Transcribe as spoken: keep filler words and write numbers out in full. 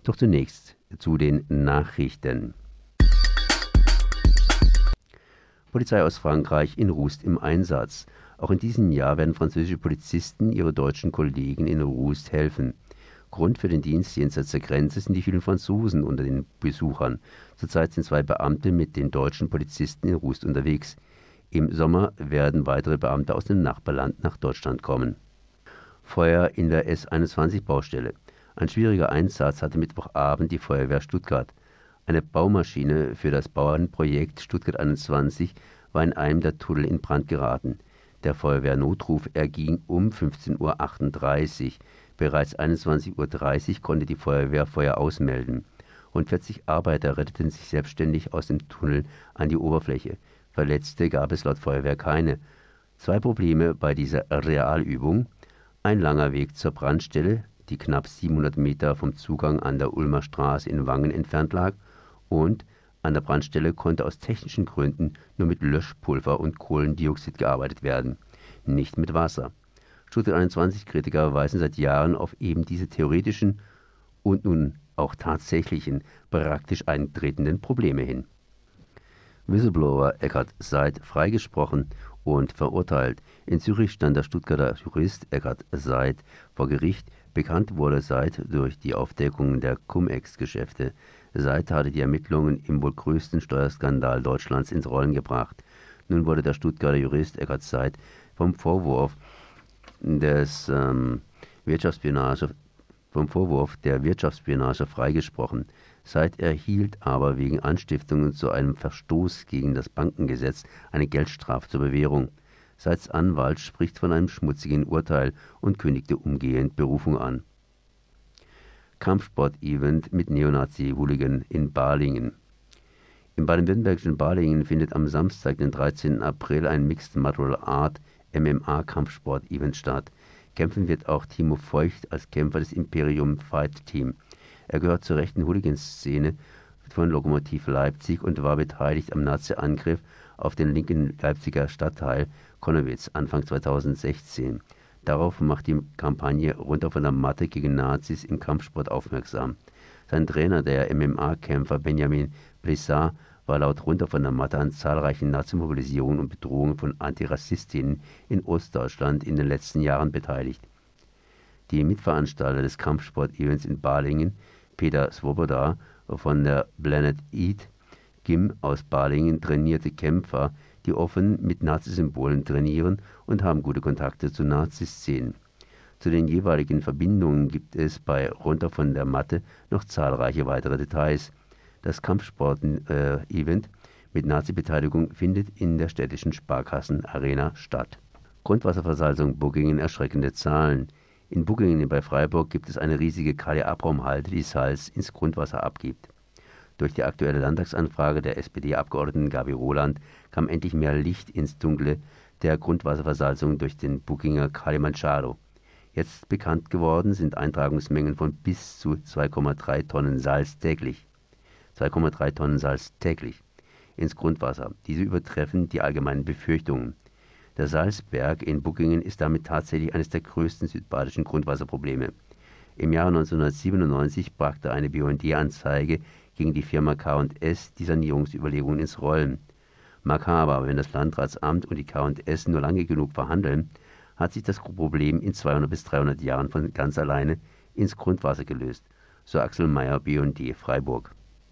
Doch zunächst zu den Nachrichten. Polizei aus Frankreich in Roust im Einsatz. Auch in diesem Jahr werden französische Polizisten ihre deutschen Kollegen in Roust helfen. Grund für den Dienst jenseits der Grenze sind die vielen Franzosen unter den Besuchern. Zurzeit sind zwei Beamte mit den deutschen Polizisten in Roust unterwegs. Im Sommer werden weitere Beamte aus dem Nachbarland nach Deutschland kommen. Feuer in der S einundzwanzig-Baustelle. Ein schwieriger Einsatz hatte Mittwochabend die Feuerwehr Stuttgart. Eine Baumaschine für das Bauernprojekt Stuttgart einundzwanzig war in einem der Tunnel in Brand geraten. Der Feuerwehrnotruf erging um fünfzehn Uhr achtunddreißig. Bereits einundzwanzig Uhr dreißig konnte die Feuerwehr Feuer ausmelden. Rund vierzig Arbeiter retteten sich selbstständig aus dem Tunnel an die Oberfläche. Verletzte gab es laut Feuerwehr keine. Zwei Probleme bei dieser Realübung: ein langer Weg zur Brandstelle, die knapp siebenhundert Meter vom Zugang an der Ulmer Straße in Wangen entfernt lag, und an der Brandstelle konnte aus technischen Gründen nur mit Löschpulver und Kohlendioxid gearbeitet werden, nicht mit Wasser. Stuttgart einundzwanzig-Kritiker weisen seit Jahren auf eben diese theoretischen und nun auch tatsächlichen, praktisch eintretenden Probleme hin. Whistleblower Eckhard Seid freigesprochen und verurteilt. In Zürich stand der Stuttgarter Jurist Eckhard Seid vor Gericht. Bekannt wurde Seid durch die Aufdeckung der Cum-Ex-Geschäfte. Seid hatte die Ermittlungen im wohl größten Steuerskandal Deutschlands ins Rollen gebracht. Nun wurde der Stuttgarter Jurist Eckhard Seid vom Vorwurf des ähm, Wirtschaftsspionage, vom Vorwurf der Wirtschaftsspionage freigesprochen. Seid erhielt aber wegen Anstiftungen zu einem Verstoß gegen das Bankengesetz eine Geldstrafe zur Bewährung. Seids Anwalt spricht von einem schmutzigen Urteil und kündigte umgehend Berufung an. Kampfsport-Event mit Neonazi-Hooligan in Balingen. Im baden-württembergischen Balingen findet am Samstag, den dreizehnten April, ein Mixed Martial Art M M A-Kampfsport-Event statt. Kämpfen wird auch Timo Feucht als Kämpfer des Imperium Fight Team. Er gehört zur rechten Hooligan-Szene von Lokomotiv Leipzig und war beteiligt am Nazi-Angriff auf den linken Leipziger Stadtteil Connewitz Anfang zweitausendsechzehn. Darauf macht die Kampagne Runter von der Matte gegen Nazis im Kampfsport aufmerksam. Sein Trainer, der M M A-Kämpfer Benjamin Blissard, war laut Runter von der Matte an zahlreichen Nazi-Mobilisierungen und Bedrohungen von Antirassistinnen in Ostdeutschland in den letzten Jahren beteiligt. Die Mitveranstalter des Kampfsport-Events in Balingen, Peter Svoboda von der Planet Eat Gym aus Balingen, trainierte Kämpfer, die offen mit Nazisymbolen trainieren und haben gute Kontakte zu Nazi-Szenen. Zu den jeweiligen Verbindungen gibt es bei Runter von der Matte noch zahlreiche weitere Details. Das Kampfsport-Event äh, mit Nazi-Beteiligung findet in der städtischen Sparkassen-Arena statt. Grundwasserversalzung Buggingen, erschreckende Zahlen. In Buggingen bei Freiburg gibt es eine riesige Kaliabraumhalde, die Salz ins Grundwasser abgibt. Durch die aktuelle Landtagsanfrage der S P D-Abgeordneten Gabi Roland kam endlich mehr Licht ins Dunkle der Grundwasserversalzung durch den Bugginger Kalimandscharo. Jetzt bekannt geworden sind Eintragungsmengen von bis zu zwei Komma drei Tonnen Salz täglich. zwei Komma drei Tonnen Salz täglich ins Grundwasser. Diese übertreffen die allgemeinen Befürchtungen. Der Salzberg in Buggingen ist damit tatsächlich eines der größten südbadischen Grundwasserprobleme. Im Jahre neunzehnhundertsiebenundneunzig brachte eine B U N D-Anzeige gegen die Firma K und S die Sanierungsüberlegungen ins Rollen. Makaber, wenn das Landratsamt und die K und S nur lange genug verhandeln, hat sich das Problem in zweihundert bis dreihundert Jahren von ganz alleine ins Grundwasser gelöst, so Axel Meyer, B U N D Freiburg.